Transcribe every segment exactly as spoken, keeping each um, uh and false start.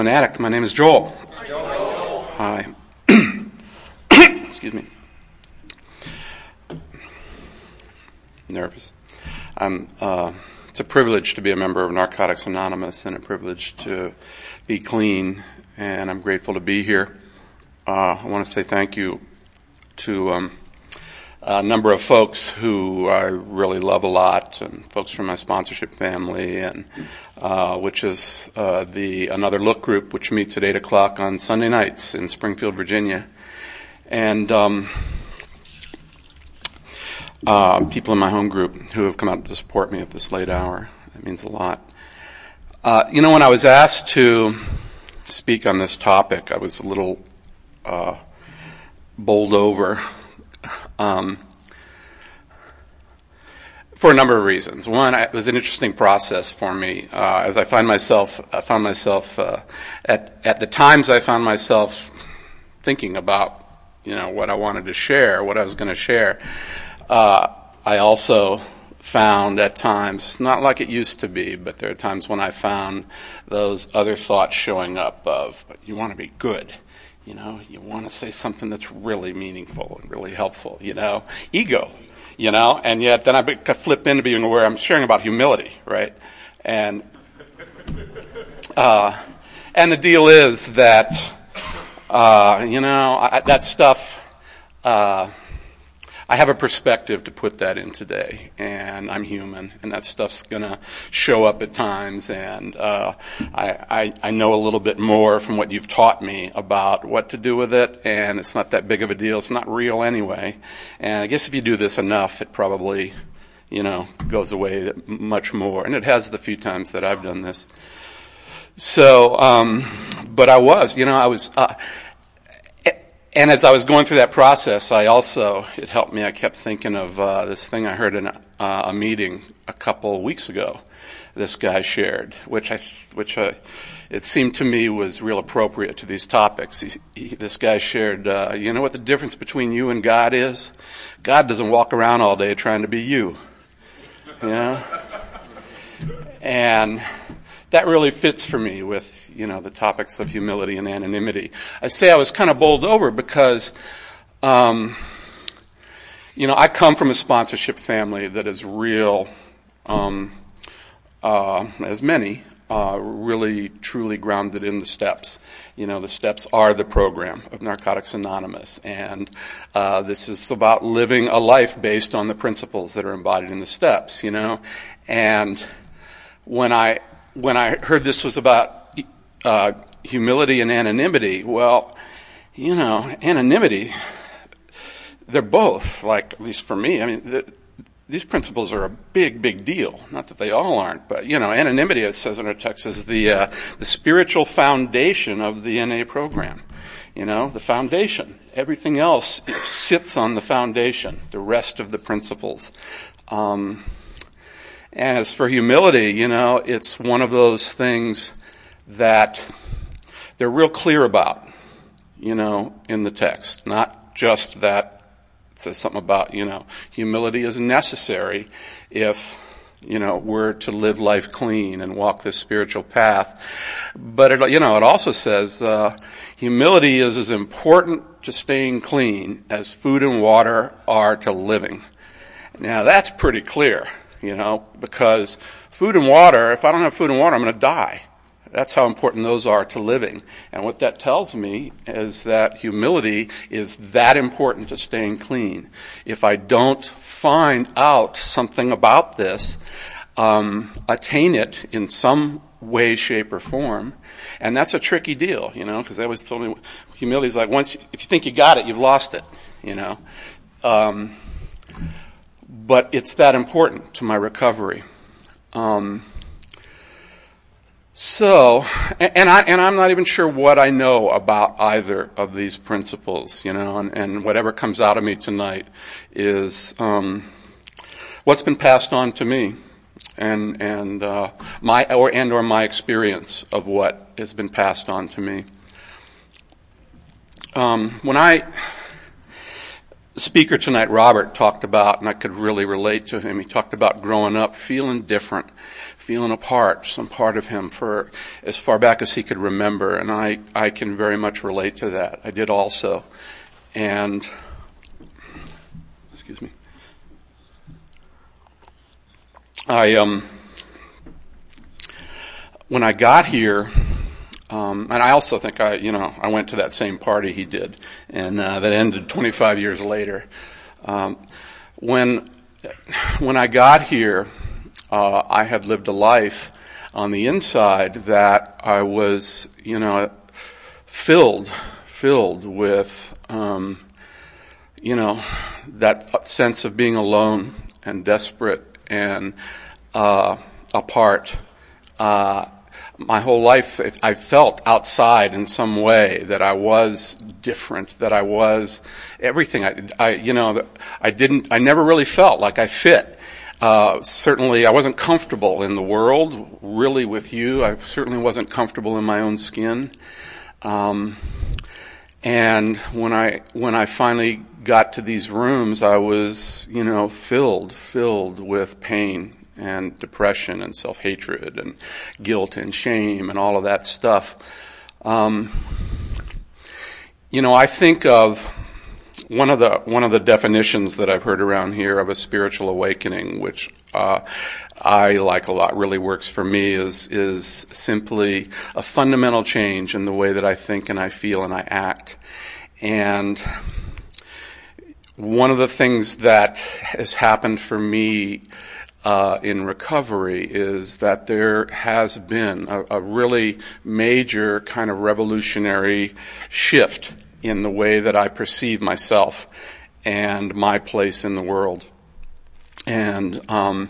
An addict. My name is Joel. Hi, Joel. Hi. Excuse me. Nervous. I'm. Uh, it's a privilege to be a member of Narcotics Anonymous, and a privilege to be clean. And I'm grateful to be here. Uh, I want to say thank you to um, a number of folks who I really love a lot, and folks from my sponsorship family, and uh, which is uh, the Another Look group, which meets at eight o'clock on Sunday nights in Springfield, Virginia, and um, uh, people in my home group who have come out to support me at this late hour. That means a lot. Uh, you know, when I was asked to speak on this topic, I was a little uh, bowled over. Um, for a number of reasons. One, it was an interesting process for me uh, as I find myself, I found myself uh, at at the times I found myself thinking about, you know, what I wanted to share, what I was going to share. Uh, I also found at times, not like it used to be, but there are times when I found those other thoughts showing up of, you want to be good. You know, you want to say something that's really meaningful and really helpful, you know, ego, you know, and yet then I flip into being aware I'm sharing about humility, right? And, uh, and the deal is that, uh, you know, I, that stuff, uh, I have a perspective to put that in today, and I'm human, and that stuff's going to show up at times, and uh, I, I, I know a little bit more from what you've taught me about what to do with it, and it's not that big of a deal. It's not real anyway, and I guess if you do this enough, it probably, you know, goes away much more, and it has the few times that I've done this. So, um, but I was, you know, I was... Uh, And as I was going through that process, I also, it helped me, I kept thinking of uh, this thing I heard in a, uh, a meeting a couple of weeks ago. This guy shared, which I, which I, it seemed to me was real appropriate to these topics. He, he, this guy shared, uh, you know what the difference between you and God is? God doesn't walk around all day trying to be you. You know? And that really fits for me with, you know, the topics of humility and anonymity. I say I was kind of bowled over because, um, you know, I come from a sponsorship family that is real, um, uh, as many, uh, really truly grounded in the steps. You know, the steps are the program of Narcotics Anonymous, and uh, this is about living a life based on the principles that are embodied in the steps, you know. And when I When I heard this was about uh, humility and anonymity, well, you know, anonymity, they're both, like, at least for me, I mean, the, these principles are a big, big deal. Not that they all aren't, but, you know, anonymity, it says in our text, is the, uh, the spiritual foundation of the N A program. You know, the foundation. Everything else sits on the foundation, the rest of the principles. Um And as for humility, you know, it's one of those things that they're real clear about, you know, in the text. Not just that it says something about, you know, humility is necessary if, you know, we're to live life clean and walk this spiritual path. But, it, you know, it also says uh, humility is as important to staying clean as food and water are to living. Now, that's pretty clear. You know, because food and water, if I don't have food and water, I'm going to die. That's how important those are to living. And what that tells me is that humility is that important to staying clean. If I don't find out something about this, um, attain it in some way, shape, or form, and that's a tricky deal, you know, because they always told me humility is like once, you, if you think you got it, you've lost it, you know. Um, But it's that important to my recovery. Um, so, and, I, and I'm not even sure what I know about either of these principles, you know, and, and whatever comes out of me tonight is um, what's been passed on to me, and and uh, my or and or my experience of what has been passed on to me. Um, when I the speaker tonight, Robert, talked about, and I could really relate to him, he talked about growing up feeling different, feeling apart, some part of him for as far back as he could remember, and I, I can very much relate to that. I did also. And, excuse me, I, um, when I got here, Um, and I also think I, you know, I went to that same party he did, and uh, that ended twenty-five years later. Um, when when I got here, uh, I had lived a life on the inside that I was, you know, filled filled with, um, you know, that sense of being alone and desperate and uh, apart. Uh, My whole life, I felt outside in some way that I was different, that I was everything. I, I you know, I didn't, I never really felt like I fit. Uh, certainly, I wasn't comfortable in the world, really, with you. I certainly wasn't comfortable in my own skin. Um, and when I when I finally got to these rooms, I was, you know, filled, filled with pain and depression and self-hatred and guilt and shame and all of that stuff. Um, you know, I think of one of the one of the definitions that I've heard around here of a spiritual awakening, which uh, I like a lot, really works for me, is is simply a fundamental change in the way that I think and I feel and I act. And one of the things that has happened for me Uh, in recovery is that there has been a, a really major kind of revolutionary shift in the way that I perceive myself and my place in the world. And, um,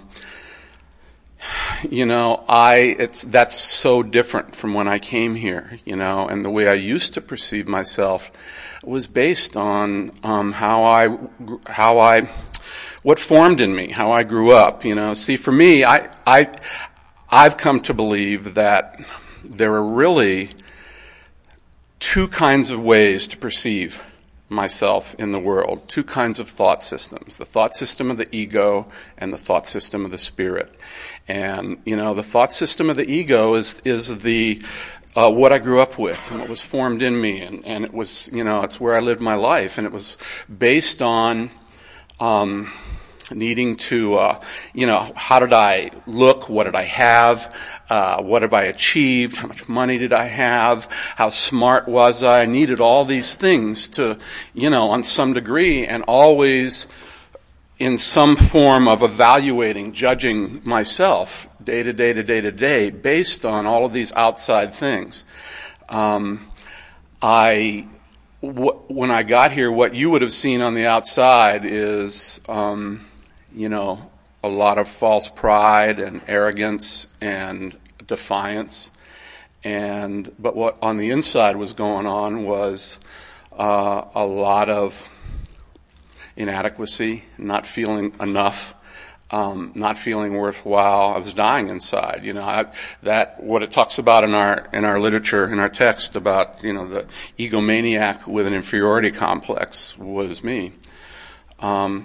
you know, I, it's, that's so different from when I came here, you know, and the way I used to perceive myself was based on, um, how I, how I, what formed in me, how I grew up, you know. See, for me, I, I, I've come to believe that there are really two kinds of ways to perceive myself in the world, two kinds of thought systems, the thought system of the ego and the thought system of the spirit. And, you know, the thought system of the ego is, is the, uh, what I grew up with and what was formed in me. And, and it was, you know, it's where I lived my life. And it was based on, um, needing to, uh, you know, how did I look? What did I have? Uh, what have I achieved? How much money did I have? How smart was I? I needed all these things to, you know, on some degree, and always in some form of evaluating, judging myself day to day to day to day based on all of these outside things. Um, I, w- when I got here, what you would have seen on the outside is, um, you know, a lot of false pride and arrogance and defiance. And, but what on the inside was going on was, uh, a lot of inadequacy, not feeling enough, um, not feeling worthwhile. I was dying inside, you know, I, that, what it talks about in our, in our literature, in our text about, you know, the egomaniac with an inferiority complex was me. Um,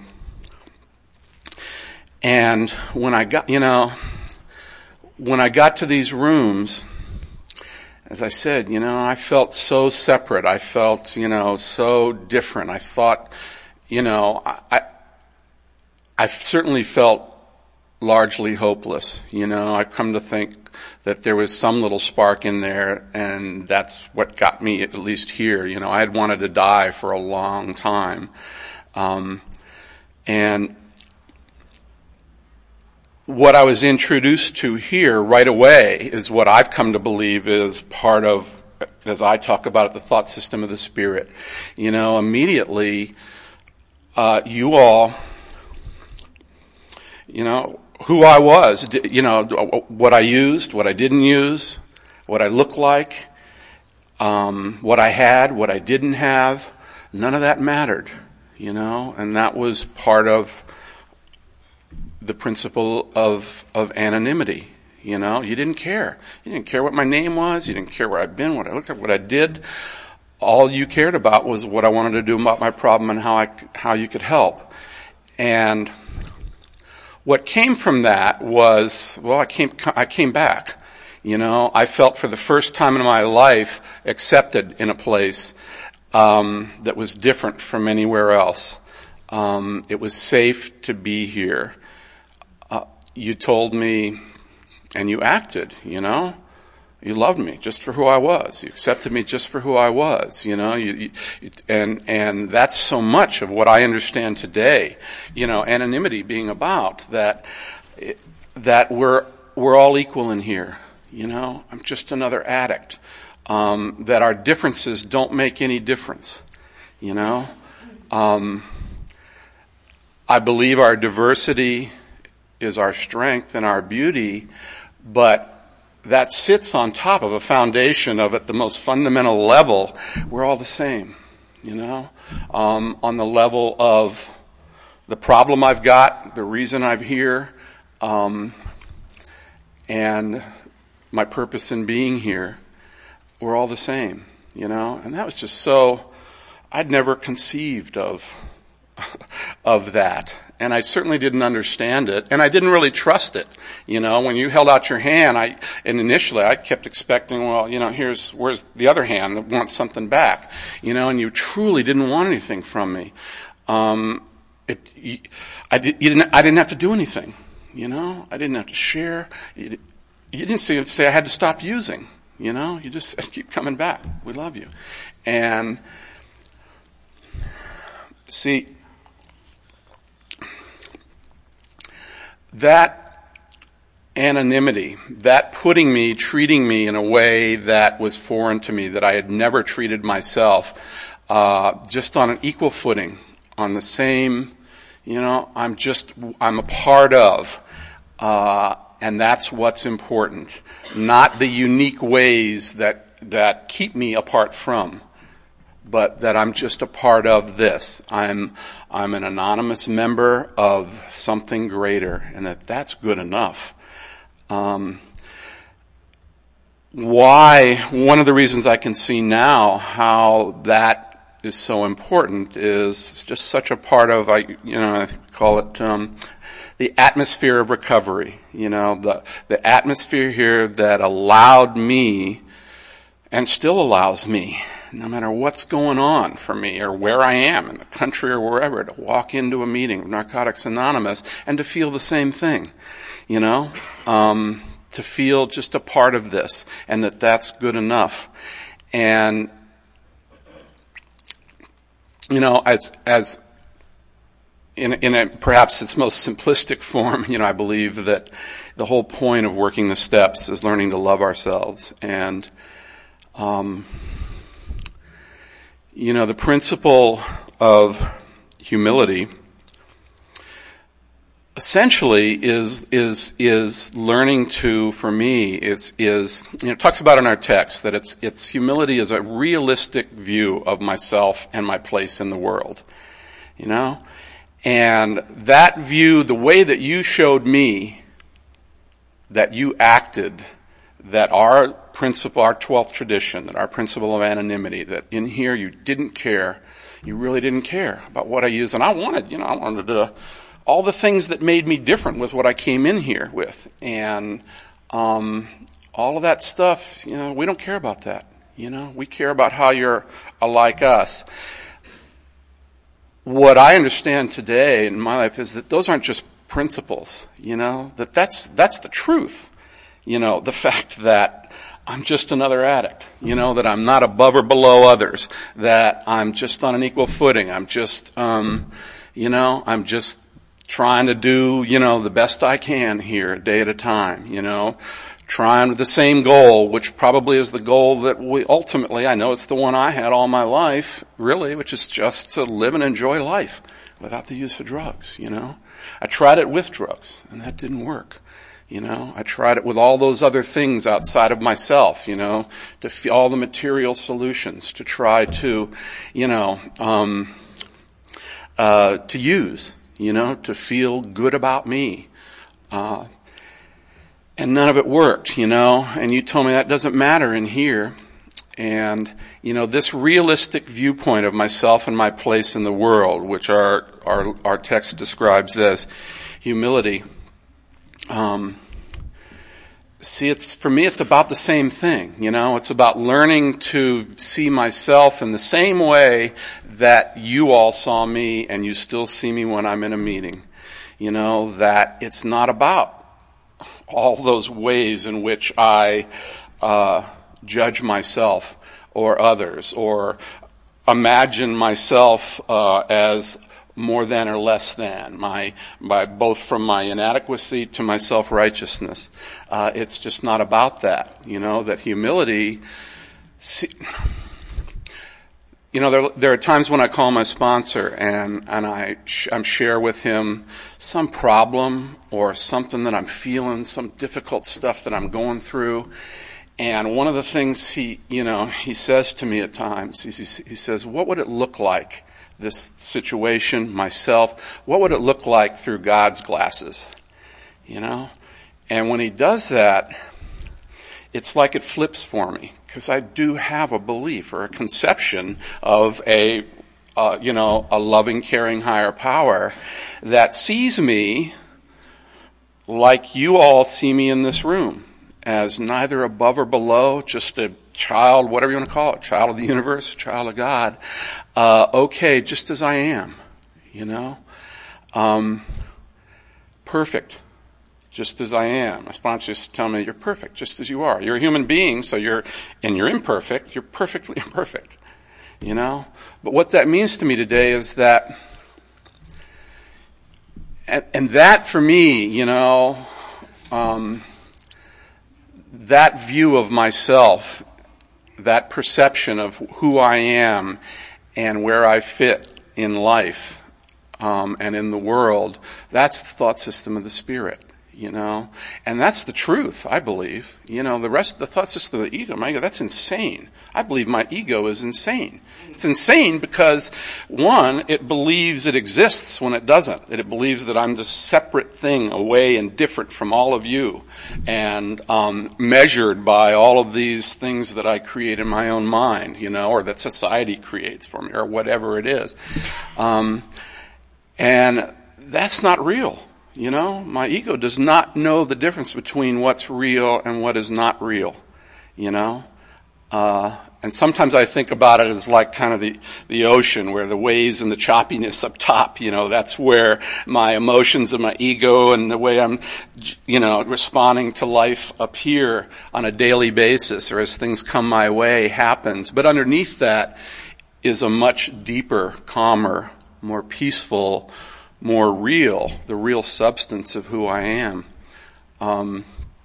And when I got, you know, when I got to these rooms, as I said, you know, I felt so separate. I felt, you know, so different. I thought, you know, I, I certainly felt largely hopeless. You know, I've come to think that there was some little spark in there, and that's what got me at least here. You know, I had wanted to die for a long time. Um, and what I was introduced to here right away is what I've come to believe is part of, as I talk about it, the thought system of the spirit. You know, immediately, uh, you all, you know, who I was, you know, what I used, what I didn't use, what I looked like, um, what I had, what I didn't have, none of that mattered, you know, and that was part of the principle of, of anonymity. You know, you didn't care. You didn't care what my name was. You didn't care where I'd been, what I looked like, what I did. all you cared about was what I wanted to do about my problem and how I, how you could help. And what came from that was, well, I came, I came back. You know, I felt for the first time in my life accepted in a place um, that was different from anywhere else. Um, it was safe to be here. Uh, you told me, and you acted, you know. You loved me just for who I was. You accepted me just for who I was, you know. You, you, and and that's so much of what I understand today, you know, anonymity being about that. That we're we're all equal in here, you know. I'm just another addict. Um, that our differences don't make any difference, you know. Um, I believe our diversity is our strength and our beauty, but that sits on top of a foundation of, at the most fundamental level, we're all the same, you know, um, on the level of the problem I've got, the reason I'm here, um, and my purpose in being here, we're all the same, you know, and that was just so, I'd never conceived of of that. And I certainly didn't understand it. And I didn't really trust it. You know, when you held out your hand, I, and initially I kept expecting, well, you know, here's, where's the other hand that wants something back? You know, and you truly didn't want anything from me. Um, it, you, I, did, you didn't, I didn't have to do anything. You know, I didn't have to share. You, you didn't say, say I had to stop using. You know, you just said, keep coming back. We love you. And see, that anonymity, that putting me, treating me in a way that was foreign to me, that I had never treated myself, uh, just on an equal footing, on the same, you know, I'm just, I'm a part of, uh, and that's what's important. Not the unique ways that, that keep me apart from, but that I'm just a part of this. I'm, I'm an anonymous member of something greater, and that that's good enough. Um, why, one of the reasons I can see now how that is so important is just such a part of, I, you know, I call it, um, the atmosphere of recovery. You know, the, the atmosphere here that allowed me, and still allows me, no matter what's going on for me or where I am in the country or wherever, to walk into a meeting of Narcotics Anonymous and to feel the same thing, you know, um, to feel just a part of this, and that that's good enough. And, you know, as, as, in, in a, perhaps its most simplistic form, you know, I believe that the whole point of working the steps is learning to love ourselves. And, um, you know, the principle of humility essentially is is is learning to, for me, it's is you know, it talks about in our text that it's it's humility is a realistic view of myself and my place in the world. You know? And that view, the way that you showed me that you acted, that our principle, our twelfth tradition, that our principle of anonymity, that in here you didn't care, you really didn't care about what I used. And I wanted, you know, I wanted to, all the things that made me different with what I came in here with. And um, all of that stuff, you know, we don't care about that. You know, we care about how you're like us. What I understand today in my life is that those aren't just principles, you know, that that's, that's the truth. You know, the fact that I'm just another addict, you know, that I'm not above or below others, that I'm just on an equal footing. I'm just, um, you know, I'm just trying to do, you know, the best I can here, a day at a time, you know, trying with the same goal, which probably is the goal that we ultimately, I know it's the one I had all my life, really, which is just to live and enjoy life without the use of drugs, you know. I tried it with drugs, and that didn't work. You know, I tried it with all those other things outside of myself, you know, to f- all the material solutions to try to, you know, um, uh, to use, you know, to feel good about me. Uh, and none of it worked, you know, and you told me that doesn't matter in here. And, you know, this realistic viewpoint of myself and my place in the world, which our our, our text describes as humility, um, see, it's for me, it's about the same thing. You know, it's about learning to see myself in the same way that you all saw me and you still see me when I'm in a meeting. You know, that it's not about all those ways in which I uh judge myself or others, or imagine myself uh, as more than or less than, my, my both from my inadequacy to my self-righteousness. Uh, it's just not about that. You know, that humility. See, you know, there, there are times when I call my sponsor and and I sh- I'm share with him some problem or something that I'm feeling, some difficult stuff that I'm going through. And one of the things he, you know, he says to me at times, he, he says, what would it look like, this situation, myself, what would it look like through God's glasses? You know? And when he does that, it's like it flips for me, because I do have a belief or a conception of a, uh, you know, a loving, caring higher power that sees me like you all see me in this room, as neither above or below, just a child, whatever you want to call it, child of the universe, child of God, uh, okay, just as I am, you know, um, perfect, just as I am. My sponsor used to tell me, you're perfect, just as you are. You're a human being, so you're, and you're imperfect, you're perfectly imperfect, you know. But what that means to me today is that, and, and that for me, you know, um, that view of myself, that perception of who I am and where I fit in life um, and in the world, that's the thought system of the Spirit, you know. And that's the truth, I believe. You know, the rest of the thought system of the ego, my ego, that's insane. I believe my ego is insane. It's insane because, one, it believes it exists when it doesn't. It believes that I'm this separate thing, away and different from all of you, and um, measured by all of these things that I create in my own mind, you know, or that society creates for me, or whatever it is. Um, and that's not real, you know. My ego does not know the difference between what's real and what is not real, you know. Uh, and sometimes I think about it as like kind of the, the ocean, where the waves and the choppiness up top, you know, that's where my emotions and my ego and the way I'm, you know, responding to life up here on a daily basis, or as things come my way, happens. But underneath that is a much deeper, calmer, more peaceful, more real, the real substance of who I am. Um,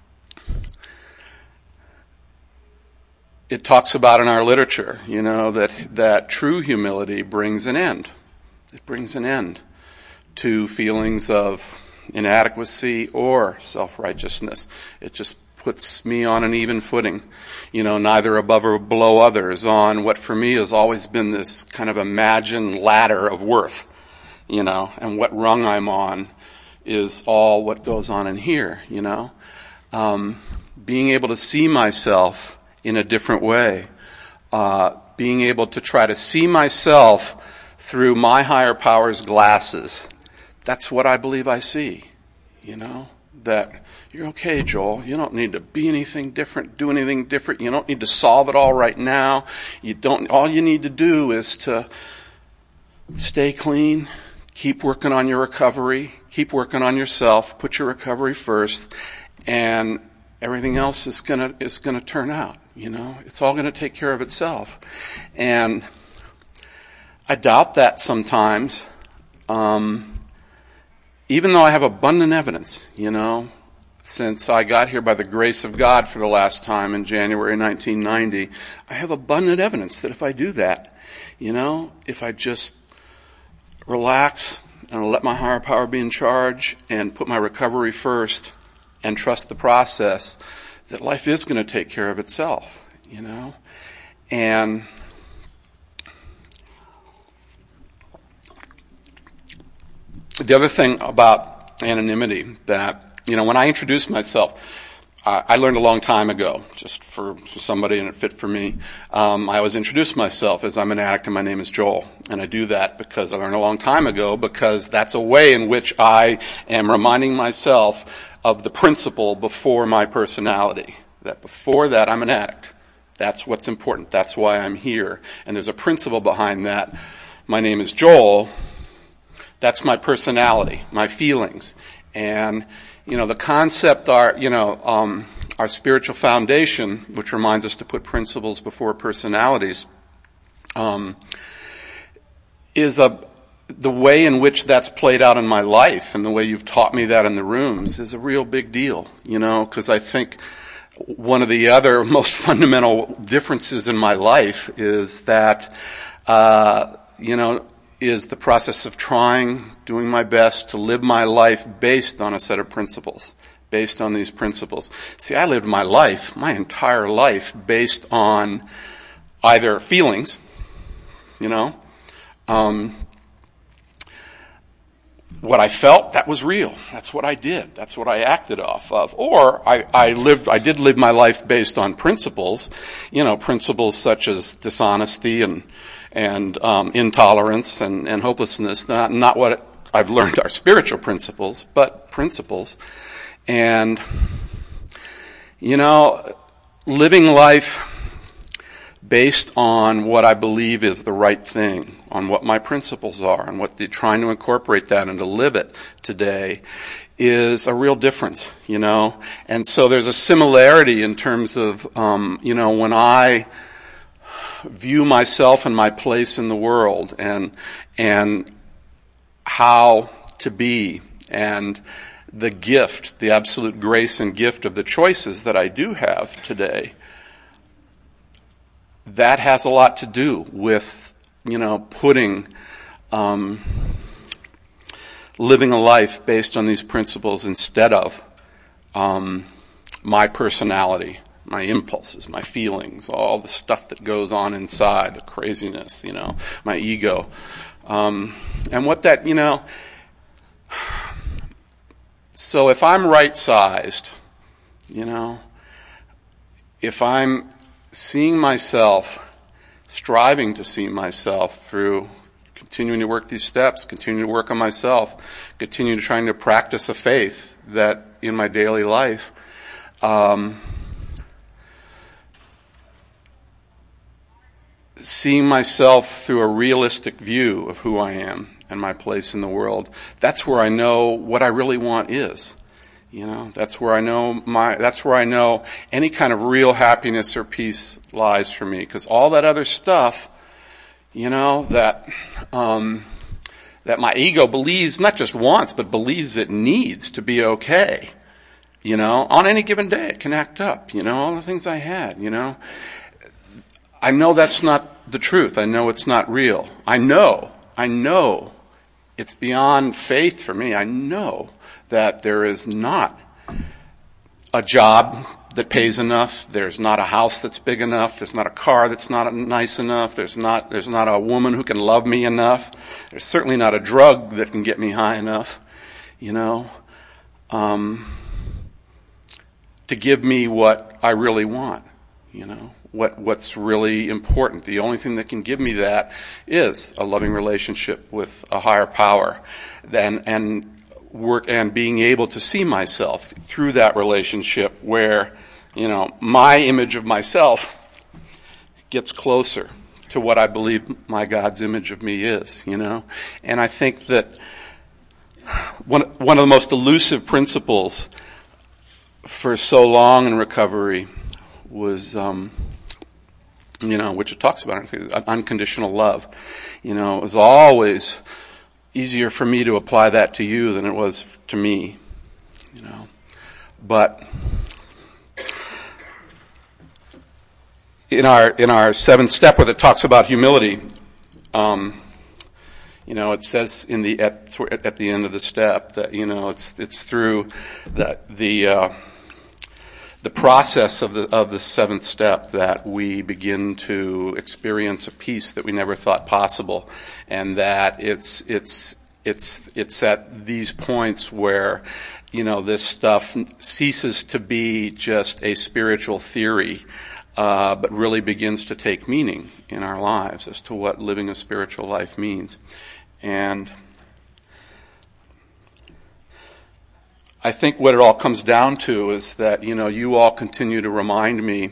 It talks about in our literature, you know, that, that true humility brings an end. It brings an end to feelings of inadequacy or self-righteousness. It just puts me on an even footing, you know, neither above or below others, on what for me has always been this kind of imagined ladder of worth, you know, and what rung I'm on is all what goes on in here, you know. Um, being able to see myself in a different way, uh, being able to try to see myself through my higher power's glasses. That's what I believe I see, you know, that you're okay, Joel. You don't need to be anything different, do anything different. You don't need to solve it all right now. You don't, all you need to do is to stay clean, keep working on your recovery, keep working on yourself, put your recovery first, and everything else is gonna, is gonna turn out. You know, it's all going to take care of itself. And I doubt that sometimes, um, even though I have abundant evidence, you know, since I got here by the grace of God for the last time in January nineteen ninety, I have abundant evidence that if I do that, you know, if I just relax and let my higher power be in charge and put my recovery first and trust the process, that life is going to take care of itself, you know. And the other thing about anonymity, that, you know, when I introduce myself, I, I learned a long time ago, just for, for somebody, and it fit for me. Um, I always introduce myself as I'm an addict and my name is Joel. And I do that because I learned a long time ago, because that's a way in which I am reminding myself of the principle before my personality. That before that, I'm an addict. That's what's important. That's why I'm here. And there's a principle behind that. My name is Joel. That's my personality, my feelings. And, you know, the concept, our, you know, um, our spiritual foundation, which reminds us to put principles before personalities, um, is a, the way in which that's played out in my life, and the way you've taught me that in the rooms, is a real big deal, you know, because I think one of the other most fundamental differences in my life is that, uh, you know, is the process of trying, doing my best to live my life based on a set of principles, based on these principles. See, I lived my life, my entire life, based on either feelings, you know, um, what I felt, that was real. That's what I did. That's what I acted off of. Or I, I lived, I did live my life based on principles, you know, principles such as dishonesty and, and, um, intolerance and, and hopelessness. Not, not what I've learned are spiritual principles, but principles. And, you know, living life based on what I believe is the right thing, on what my principles are, and what the, trying to incorporate that and to live it today is a real difference, you know. And so there's a similarity in terms of, um, you know, when I view myself and my place in the world, and and how to be, and the gift, the absolute grace and gift of the choices that I do have today. That has a lot to do with, you know, putting, um, living a life based on these principles instead of um, my personality, my impulses, my feelings, all the stuff that goes on inside, the craziness, you know, my ego. Um, and what that, you know, so if I'm right-sized, you know, if I'm seeing myself, striving to see myself through continuing to work these steps, continuing to work on myself, continuing to trying to practice a faith that in my daily life, um, seeing myself through a realistic view of who I am and my place in the world, that's where I know what I really want is. You know, that's where I know my, that's where I know any kind of real happiness or peace lies for me. Because all that other stuff, you know, that, um, that my ego believes, not just wants, but believes it needs to be okay. You know, on any given day it can act up, you know, all the things I had, you know. I know that's not the truth. I know it's not real. I know, I know it's beyond faith for me. I know that there is not a job that pays enough. There's not a house that's big enough. There's not a car that's not nice enough. There's not, there's not a woman who can love me enough. There's certainly not a drug that can get me high enough, you know, um, to give me what I really want, you know, what, what's really important. The only thing that can give me that is a loving relationship with a higher power. And, and, work and being able to see myself through that relationship where, you know, my image of myself gets closer to what I believe my God's image of me is, you know. And I think that one, one of the most elusive principles for so long in recovery was, um, you know, which it talks about, unconditional love. You know, it was always easier for me to apply that to you than it was to me, you know. But in our in our seventh step, where it talks about humility, um, you know, it says in the at at the end of the step that, you know, it's it's through the the uh, the process of the of the seventh step that we begin to experience a peace that we never thought possible, and that it's it's it's it's at these points where, you know, this stuff ceases to be just a spiritual theory, uh, but really begins to take meaning in our lives as to what living a spiritual life means. And I think what it all comes down to is that, you know, you all continue to remind me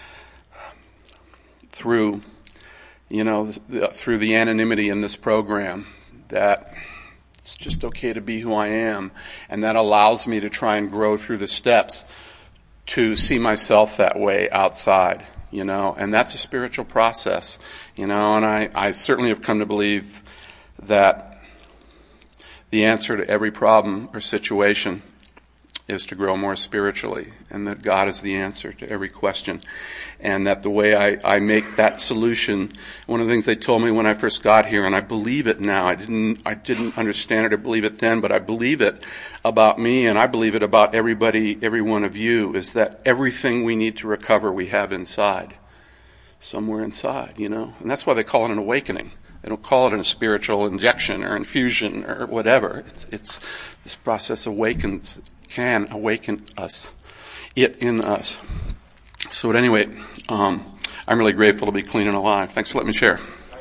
through, you know, through the anonymity in this program that it's just okay to be who I am, and that allows me to try and grow through the steps to see myself that way outside, you know, and that's a spiritual process, you know, and I, I certainly have come to believe that the answer to every problem or situation is to grow more spiritually, and that God is the answer to every question, and that the way I, I make that solution, one of the things they told me when I first got here, and I believe it now, I didn't I didn't understand it or believe it then, but I believe it about me, and I believe it about everybody, every one of you, is that everything we need to recover we have inside, somewhere inside, you know, and that's why they call it an awakening. They don't call it a spiritual injection or infusion or whatever. It's, it's this process awakens, can awaken us, it in us. So at any rate, um, I'm really grateful to be clean and alive. Thanks for letting me share.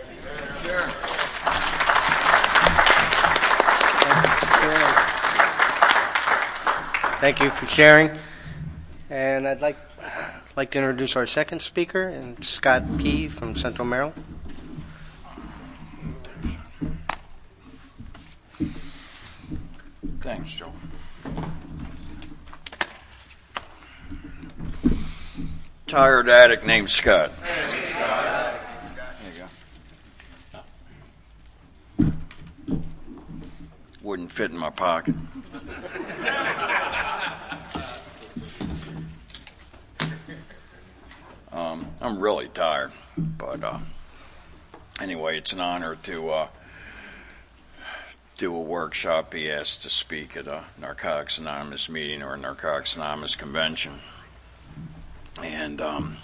Thank you for sharing. And I'd like like to introduce our second speaker, and Scott P. from Central Maryland. Thanks, Joe. Tired addict named Scott. Hey, Scott. There you go. Wouldn't fit in my pocket. um, I'm really tired, but uh, anyway, it's an honor to uh, do a workshop, be asked to speak at a Narcotics Anonymous meeting or a Narcotics Anonymous convention. And, um,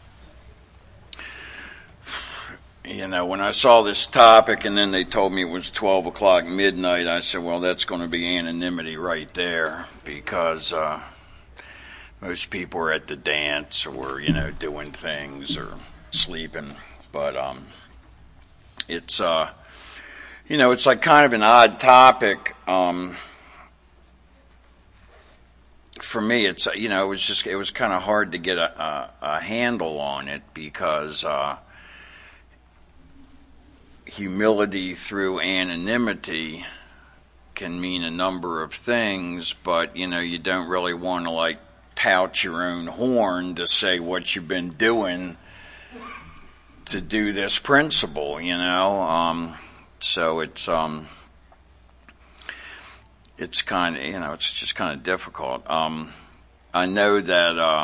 you know, when I saw this topic and then they told me it was twelve o'clock midnight, I said, well, that's going to be anonymity right there, because uh, most people are at the dance or, you know, doing things or sleeping. But um, it's, uh, you know, it's like kind of an odd topic. Um For me, it's, you know, it was just, it was kind of hard to get a, a, a handle on it, because uh, humility through anonymity can mean a number of things, but, you know, you don't really want to, like, tout your own horn to say what you've been doing to do this principle, you know. Um, so it's, um, it's kind of, you know, it's just kind of difficult. Um, I know that, uh,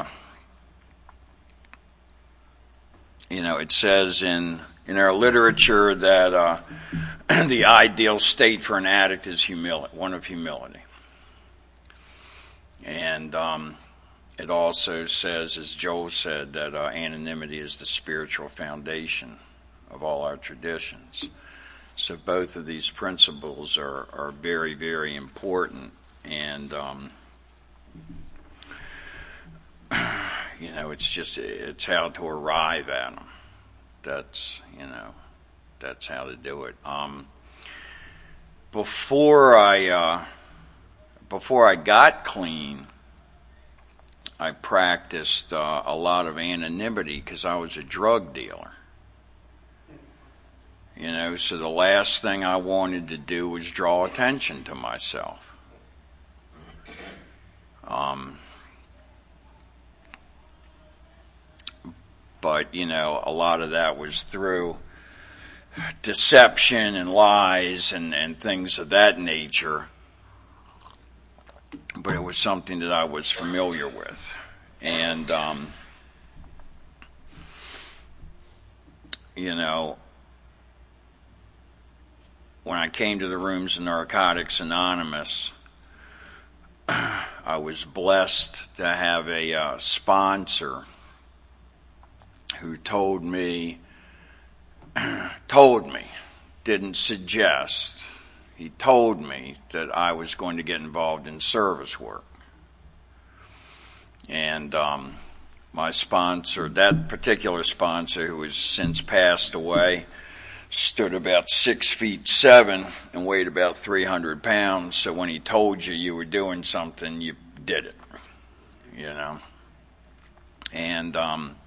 you know, it says in, in our literature that uh, the ideal state for an addict is humility, one of humility. And um, it also says, as Joel said, that uh, anonymity is the spiritual foundation of all our traditions. So both of these principles are, are very, very important, and um, you know, it's just it's how to arrive at them. That's you know, that's how to do it. Um, before I uh, before I got clean, I practiced uh, a lot of anonymity because I was a drug dealer. You know, so the last thing I wanted to do was draw attention to myself. Um, but, you know, a lot of that was through deception and lies and, and things of that nature. But it was something that I was familiar with. And, um, you know, when I came to the rooms of Narcotics Anonymous, I was blessed to have a uh, sponsor who told me, told me, didn't suggest, he told me that I was going to get involved in service work. And um, my sponsor, that particular sponsor, who has since passed away, stood about six feet seven and weighed about three hundred pounds. So when he told you you were doing something, you did it, you know. And um,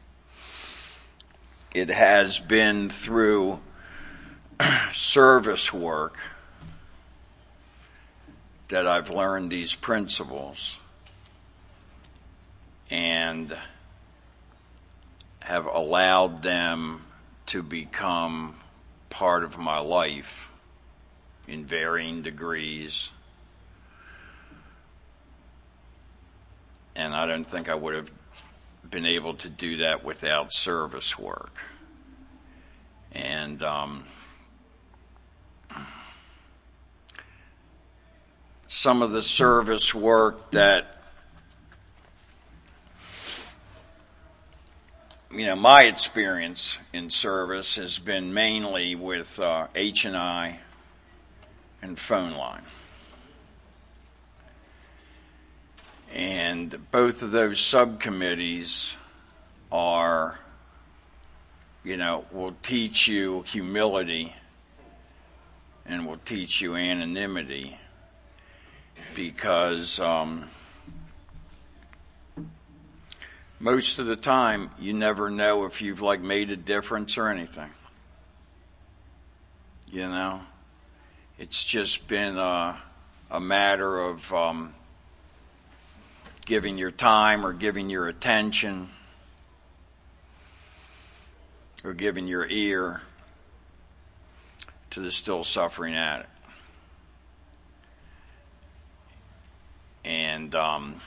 it has been through service work that I've learned these principles and have allowed them to become part of my life in varying degrees. And I don't think I would have been able to do that without service work. And um, some of the service work that, you know, my experience in service has been mainly with uh, H and I and phone line. And both of those subcommittees are, you know, will teach you humility and will teach you anonymity, because um, most of the time you never know if you've like made a difference or anything. You know, it's just been a, a matter of um, giving your time or giving your attention or giving your ear to the still suffering addict. And, um,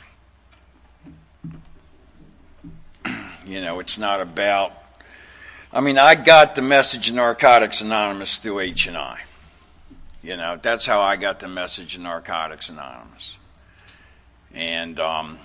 you know, it's not about, I mean, I got the message of Narcotics Anonymous through H and I. You know, that's how I got the message of Narcotics Anonymous. And um,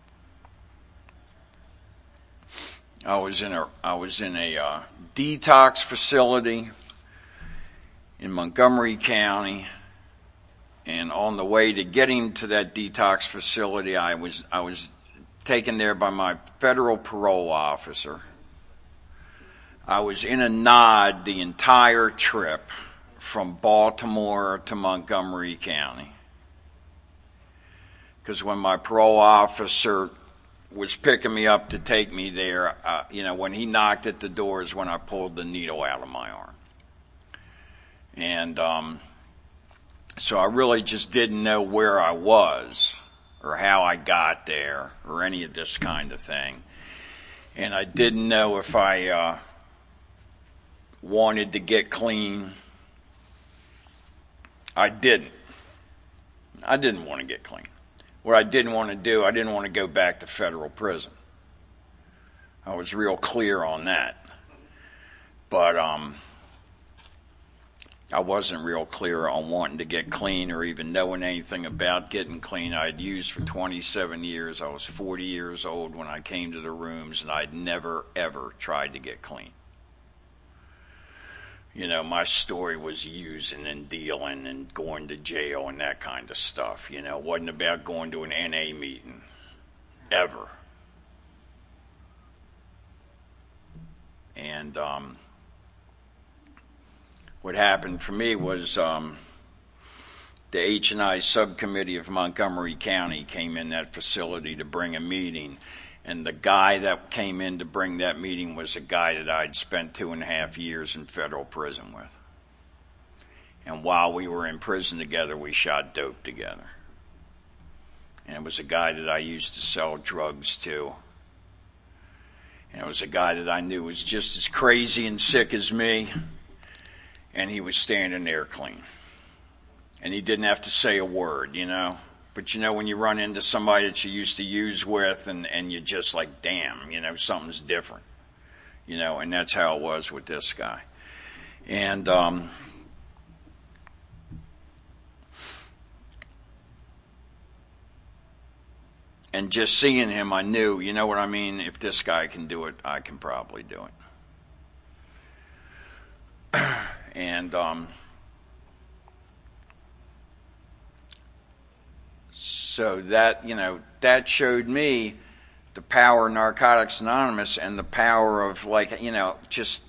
I was in a I was in a uh, detox facility in Montgomery County, and on the way to getting to that detox facility, I was I was taken there by my federal parole officer. I was in a nod the entire trip from Baltimore to Montgomery County, because when my parole officer was picking me up to take me there, uh, you know, when he knocked at the door is when I pulled the needle out of my arm. And um, so I really just didn't know where I was or how I got there or any of this kind of thing. And I didn't know if I uh, wanted to get clean. I didn't. I didn't want to get clean. What I didn't want to do, I didn't want to go back to federal prison. I was real clear on that. But um, I wasn't real clear on wanting to get clean or even knowing anything about getting clean. I had used for twenty-seven years. I was forty years old when I came to the rooms, and I'd never, ever tried to get clean. You know, my story was using and dealing and going to jail and that kind of stuff. You know, it wasn't about going to an N A meeting, ever. And um, what happened for me was um, the H and I subcommittee of Montgomery County came in that facility to bring a meeting. And the guy that came in to bring that meeting was a guy that I'd spent two and a half years in federal prison with. And while we were in prison together, we shot dope together. And it was a guy that I used to sell drugs to. And it was a guy that I knew was just as crazy and sick as me. And he was standing there clean. And he didn't have to say a word, you know. But, you know, when you run into somebody that you used to use with and, and you're just like, damn, you know, something's different. You know, and that's how it was with this guy. And um, and just seeing him, I knew, you know what I mean, if this guy can do it, I can probably do it. And um So that, you know, that showed me the power of Narcotics Anonymous and the power of, like, you know, just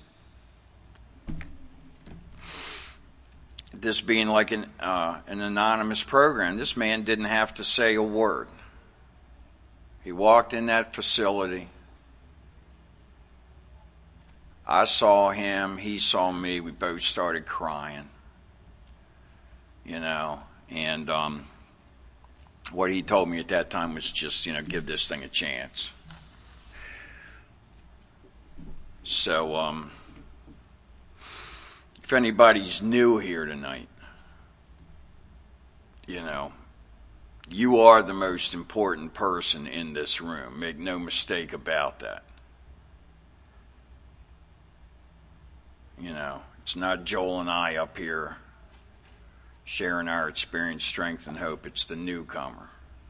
this being like an uh, an anonymous program. This man didn't have to say a word. He walked in that facility. I saw him. He saw me. We both started crying. You know, and um, what he told me at that time was just, you know, give this thing a chance. So, um, if anybody's new here tonight, you know, you are the most important person in this room. Make no mistake about that. You know, it's not Joel and I up here sharing our experience, strength, and hope. It's the newcomer.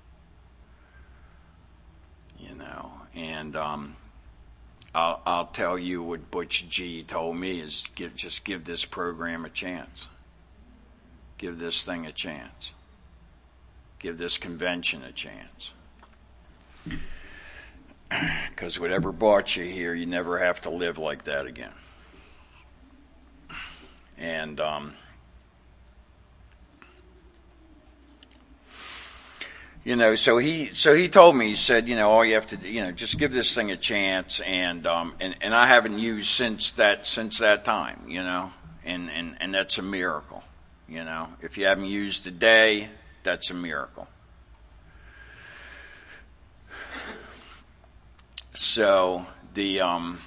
You know, and um, I'll, I'll tell you what Butch G told me is give, just give this program a chance. Give this thing a chance. Give this convention a chance. Because whatever brought you here, you never have to live like that again. And um, you know, so he so he told me, he said, you know, all you have to do, you know, just give this thing a chance, and um, and and I haven't used since that since that time, you know, and and and that's a miracle, you know. If you haven't used a day, that's a miracle. So the um.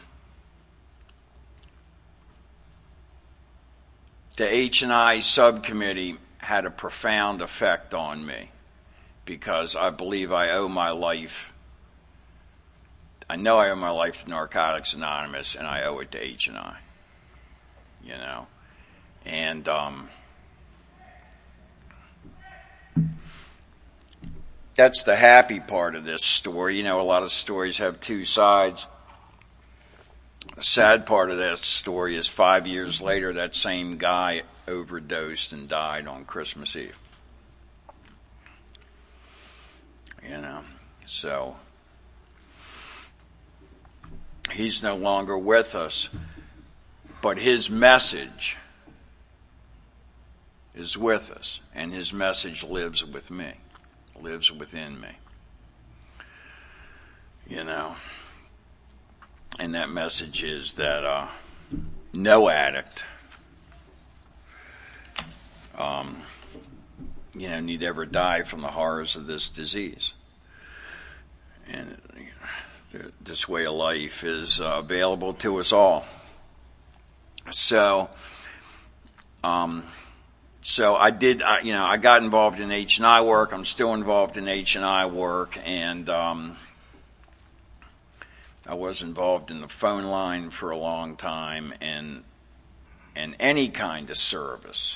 The H and I subcommittee had a profound effect on me because I believe I owe my life, I know I owe my life to Narcotics Anonymous, and I owe it to H and I, you know. And um, that's the happy part of this story. You know, a lot of stories have two sides. The sad part of that story is five years later, that same guy overdosed and died on Christmas Eve. You know, so he's no longer with us, but his message is with us, and his message lives with me, lives within me. You know. And that message is that uh, no addict, um, you know, need ever die from the horrors of this disease. And you know, this way of life is uh, available to us all. So, um, so I did, I, you know, I got involved in H and I work. I'm still involved in H and I work, and um, I was involved in the phone line for a long time, and and any kind of service.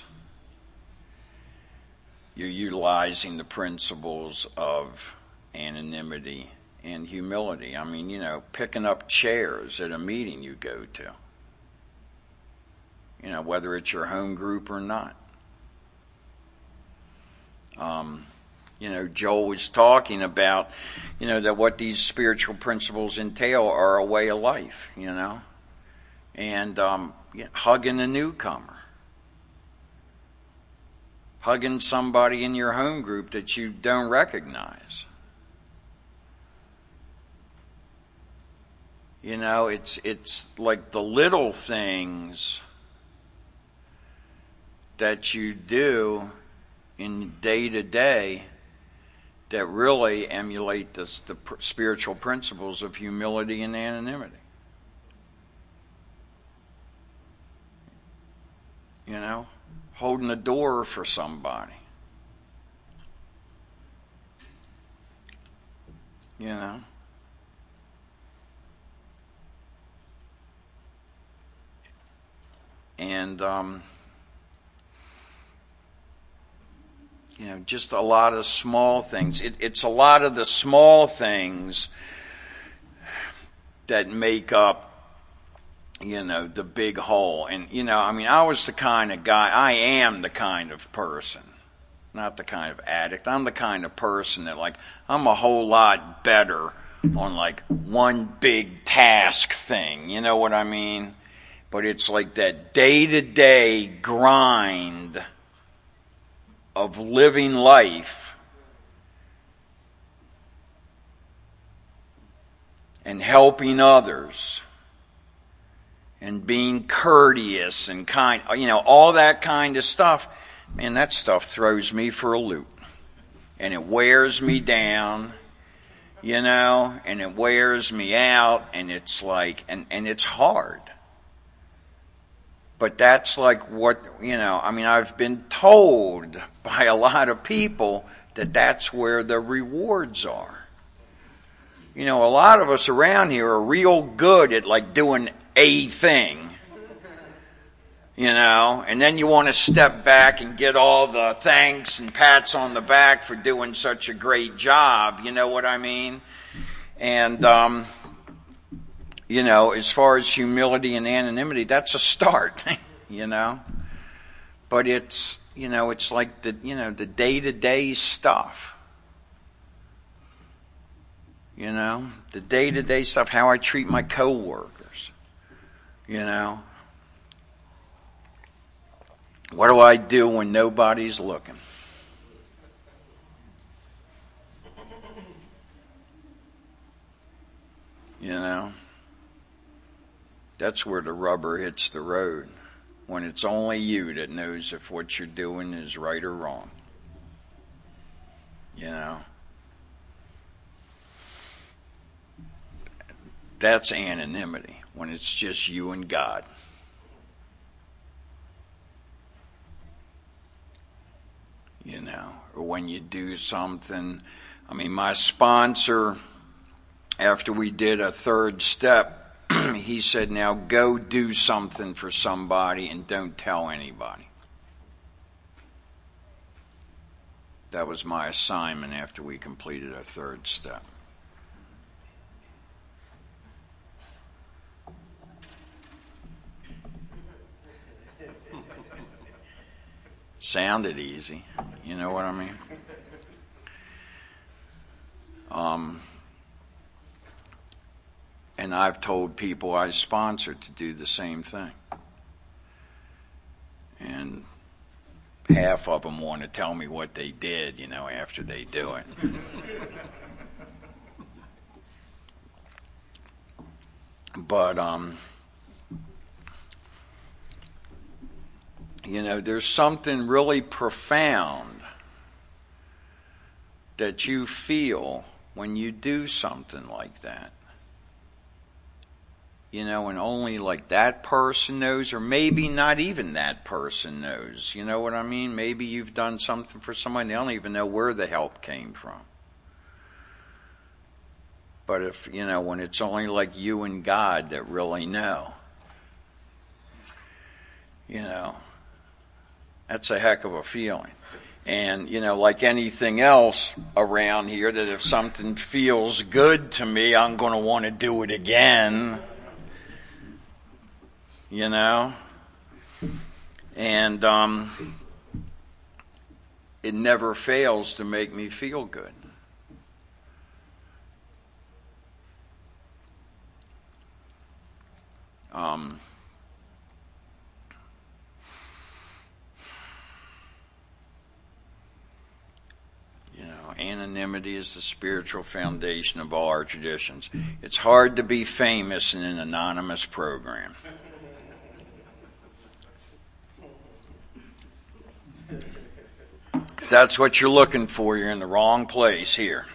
You're utilizing the principles of anonymity and humility. I mean, you know, picking up chairs at a meeting you go to. You know, whether it's your home group or not. Um, You know, Joel was talking about, you know, that what these spiritual principles entail are a way of life, you know, and um, you know, hugging a newcomer, hugging somebody in your home group that you don't recognize. You know, it's it's like the little things that you do in day to day that really emulate the, the pr- spiritual principles of humility and anonymity. You know, holding the door for somebody. You know. And, um, you know, just a lot of small things. It, it's a lot of the small things that make up, you know, the big whole. And, you know, I mean, I was the kind of guy, I am the kind of person, not the kind of addict. I'm the kind of person that, like, I'm a whole lot better on, like, one big task thing. You know what I mean? But it's like that day-to-day grind of living life and helping others and being courteous and kind, you know, all that kind of stuff. Man, that stuff throws me for a loop. And it wears me down, you know, and it wears me out, and it's like, and, and it's hard. But that's like what, you know, I mean, I've been told by a lot of people that that's where the rewards are. You know, a lot of us around here are real good at, like, doing a thing, you know, and then you want to step back and get all the thanks and pats on the back for doing such a great job, you know what I mean? And, um, you know, as far as humility and anonymity, that's a start, you know, but it's, you know, it's like the, you know, the day-to-day stuff. You know, the day-to-day stuff, how I treat my coworkers, you know. What do I do when nobody's looking? You know, that's where the rubber hits the road, when it's only you that knows if what you're doing is right or wrong. You know. That's anonymity, when it's just you and God. You know, or when you do something. I mean, my sponsor, after we did a third step, he said, now go do something for somebody and don't tell anybody. That was my assignment after we completed a third step. Sounded easy, you know what I mean? Um, and I've told people I sponsored to do the same thing. And half of them want to tell me what they did, you know, after they do it. But, um... you know, there's something really profound that you feel when you do something like that. You know, and only like that person knows, or maybe not even that person knows. You know what I mean? Maybe you've done something for someone, they don't even know where the help came from. But if, you know, when it's only like you and God that really know, you know, that's a heck of a feeling. And, you know, like anything else around here, that if something feels good to me, I'm going to want to do it again. You know? And um, it never fails to make me feel good. Um... Anonymity is the spiritual foundation of all our traditions. It's hard to be famous in an anonymous program. If that's what you're looking for, you're in the wrong place here.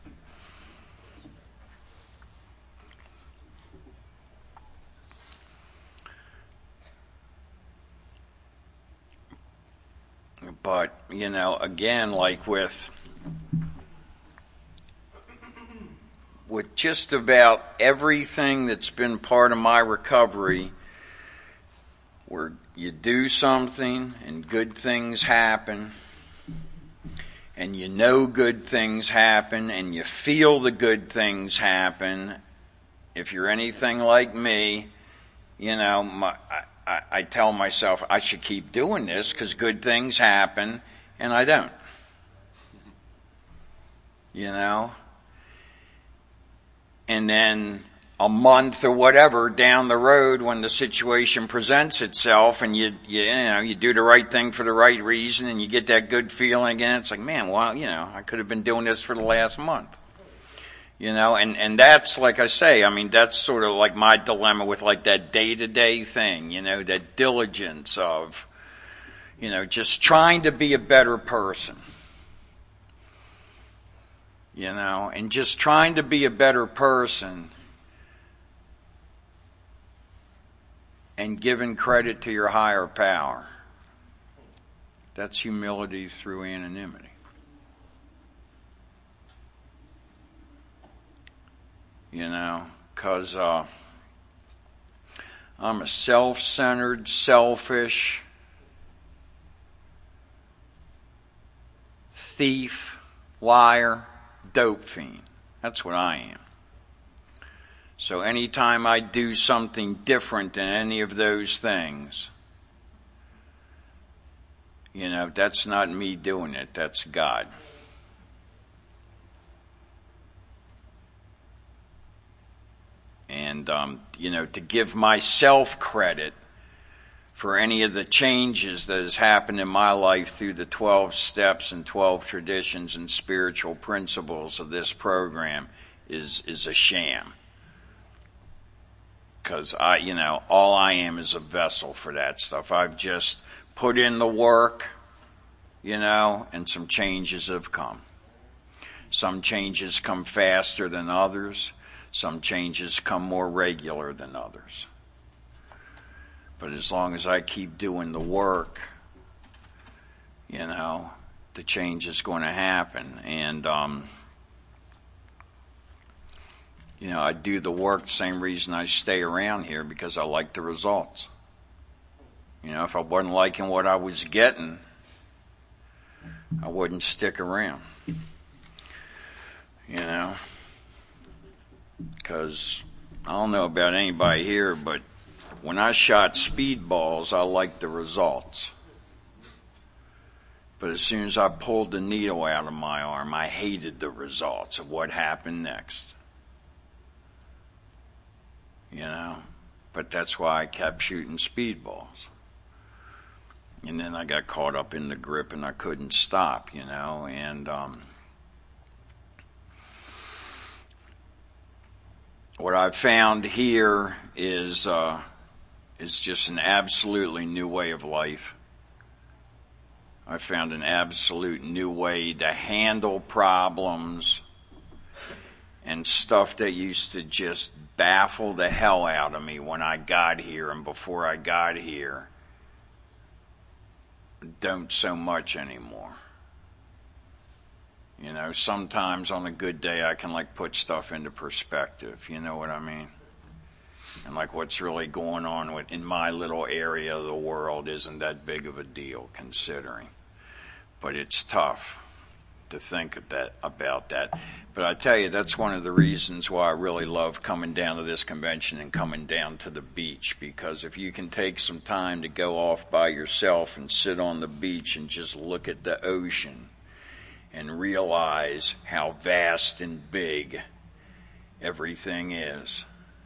But, you know, again, like with with just about everything that's been part of my recovery, where you do something and good things happen, and you know good things happen, and you feel the good things happen. If you're anything like me, you know, my, I, I tell myself I should keep doing this because good things happen, and I don't. you know? And then a month or whatever down the road when the situation presents itself and you, you, you know, you do the right thing for the right reason and you get that good feeling again, it's like, man, well, you know, I could have been doing this for the last month. You know, and, and that's, like I say, I mean, that's sort of like my dilemma with like that day-to-day thing, you know, that diligence of, you know, just trying to be a better person. You know, and just trying to be a better person and giving credit to your higher power. That's humility through anonymity. You know, because uh, I'm a self-centered, selfish thief, liar, dope fiend. That's what I am. So anytime I do something different than any of those things, you know, that's not me doing it, that's God. And, um, you know, to give myself credit for any of the changes that has happened in my life through the twelve steps and twelve traditions and spiritual principles of this program is, is a sham. Because I, you know, all I am is a vessel for that stuff. I've just put in the work, you know, and some changes have come. Some changes come faster than others. Some changes come more regular than others. But as long as I keep doing the work, you know, the change is going to happen. And, um, you know, I do the work the same reason I stay around here, because I like the results. You know, if I wasn't liking what I was getting, I wouldn't stick around. You know, because I don't know about anybody here, but when I shot speedballs, I liked the results. But as soon as I pulled the needle out of my arm, I hated the results of what happened next. You know, but that's why I kept shooting speedballs. And then I got caught up in the grip and I couldn't stop, you know, and um, what I've found here is uh, is just an absolutely new way of life. I found an absolute new way to handle problems and stuff that used to just baffle the hell out of me when I got here and before I got here. Don't so much anymore. You know, sometimes on a good day I can like put stuff into perspective, you know what I mean? And like what's really going on with, in my little area of the world isn't that big of a deal considering. But it's tough to think of that, about that. But I tell you, that's one of the reasons why I really love coming down to this convention and coming down to the beach, because if you can take some time to go off by yourself and sit on the beach and just look at the ocean and realize how vast and big everything is,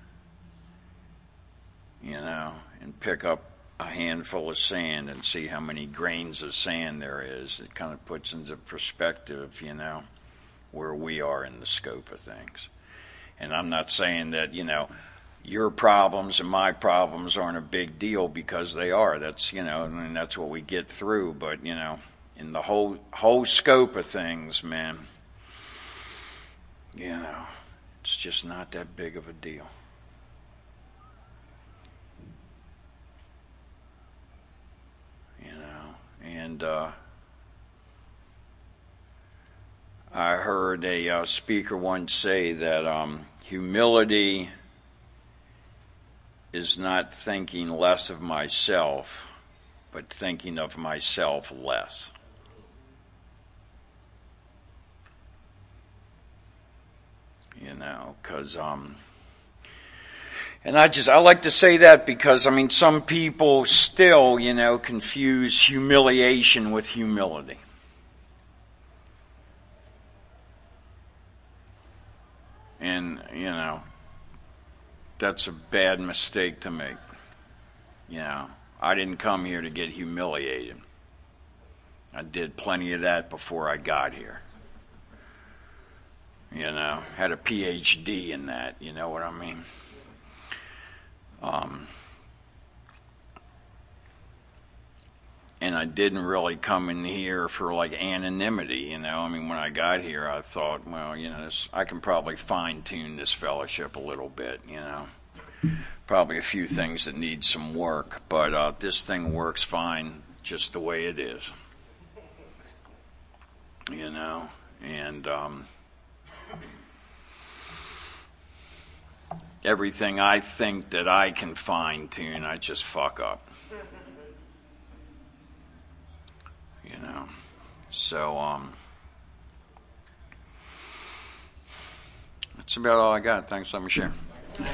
you know, and pick up a handful of sand and see how many grains of sand there is, it kind of puts into perspective, you know, where we are in the scope of things. And I'm not saying that, you know, your problems and my problems aren't a big deal, because they are. That's, you know, I mean, that's what we get through. But, you know, in the whole whole scope of things, man, you know, it's just not that big of a deal. You know, and uh, I heard a uh, speaker once say that um, humility is not thinking less of myself, but thinking of myself less. You know, because, um, and I just, I like to say that because, I mean, some people still, you know, confuse humiliation with humility. And, you know, that's a bad mistake to make. You know, I didn't come here to get humiliated. I did plenty of that before I got here. You know, had a P H D in that, you know what I mean? Um, and I didn't really come in here for like anonymity, you know. I mean, when I got here, I thought, well, you know, this, I can probably fine tune this fellowship a little bit, you know. Probably a few things that need some work, but uh, this thing works fine just the way it is, you know. And um, everything I think that I can fine tune, I just fuck up. You know, so um, that's about all I got. Thanks for letting me share.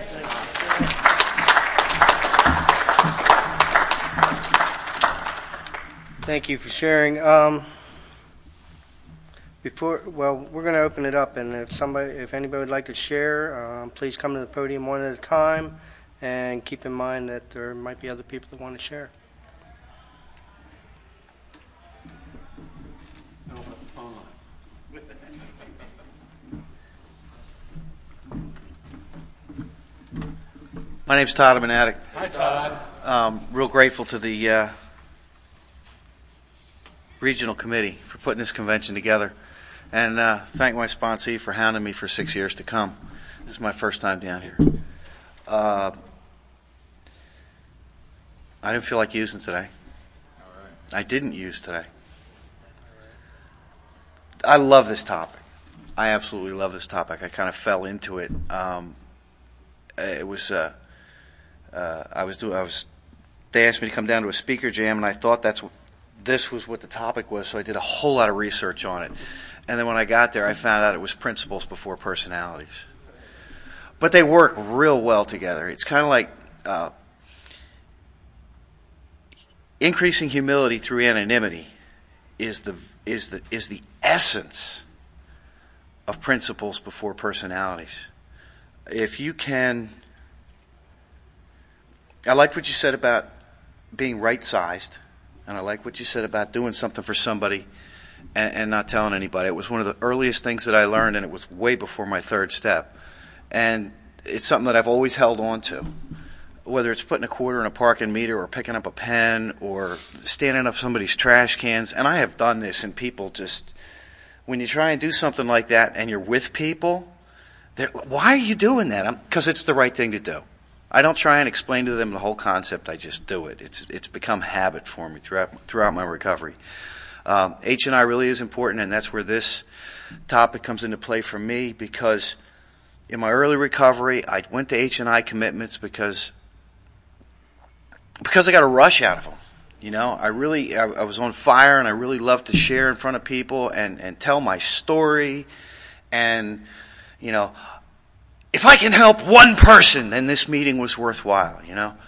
Thank you for sharing. Um, before, well, we're going to open it up, and if somebody, if anybody would like to share, um, please come to the podium one at a time, and keep in mind that there might be other people that want to share. My name's Todd. I'm an addict. Hi, Todd. Um, real grateful to the uh, regional committee for putting this convention together, and uh, thank my sponsee for hounding me for six years to come. This is my first time down here. Uh, I didn't feel like using today. All right. I didn't use today. I love this topic. I absolutely love this topic. I kind of fell into it. Um, it was. Uh, Uh, I was doing. I was. They asked me to come down to a speaker jam, and I thought that's what, this was what the topic was. So I did a whole lot of research on it, and then when I got there, I found out it was principles before personalities. But they work real well together. It's kind of like uh, increasing humility through anonymity is the is the is the essence of principles before personalities. If you can. I liked what you said about being right-sized, and I like what you said about doing something for somebody and, and not telling anybody. It was one of the earliest things that I learned, and it was way before my third step. And it's something that I've always held on to, whether it's putting a quarter in a parking meter or picking up a pen or standing up somebody's trash cans. And I have done this, and people just, when you try and do something like that and you're with people, they're, why are you doing that? Because it's the right thing to do. I don't try and explain to them the whole concept. I just do it. It's it's become habit for me throughout throughout my recovery. Um, H and I really is important, and that's where this topic comes into play for me, because in my early recovery, I went to H and I commitments because because I got a rush out of them. You know, I really I, I was on fire, and I really loved to share in front of people and and tell my story, and you know. If I can help one person, then this meeting was worthwhile, you know?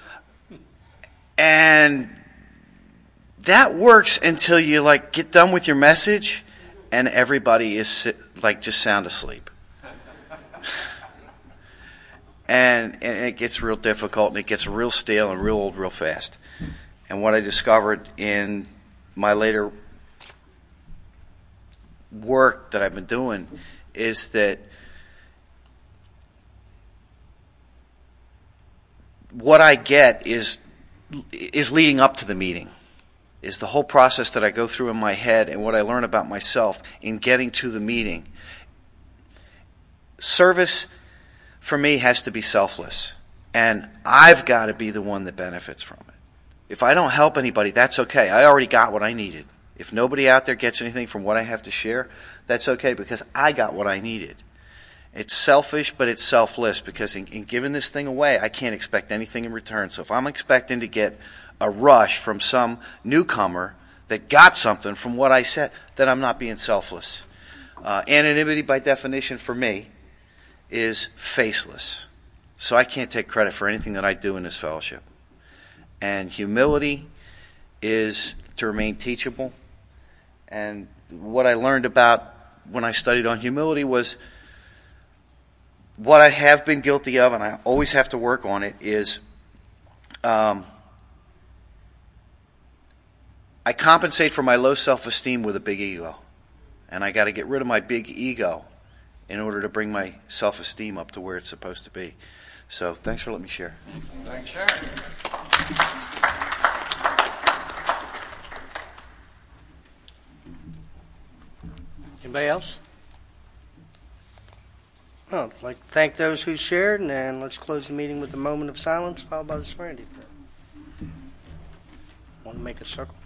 And that works until you, like, get done with your message and everybody is, like, just sound asleep. and, and it gets real difficult, and it gets real stale and real old real fast. And what I discovered in my later work that I've been doing is that what I get is is leading up to the meeting, is the whole process that I go through in my head and what I learn about myself in getting to the meeting. Service, for me, has to be selfless, and I've got to be the one that benefits from it. If I don't help anybody, that's okay. I already got what I needed. If nobody out there gets anything from what I have to share, that's okay, because I got what I needed. It's selfish, but it's selfless, because in, in giving this thing away, I can't expect anything in return. So if I'm expecting to get a rush from some newcomer that got something from what I said, then I'm not being selfless. Uh, anonymity, by definition, for me, is faceless. So I can't take credit for anything that I do in this fellowship. And humility is to remain teachable. And what I learned about when I studied on humility was what I have been guilty of, and I always have to work on it, is um, I compensate for my low self-esteem with a big ego. And I got to get rid of my big ego in order to bring my self-esteem up to where it's supposed to be. So thanks for letting me share. Thanks, sir. Anybody else? Oh, I'd like to thank those who shared, and then let's close the meeting with a moment of silence, followed by the serenity prayer. Want to make a circle?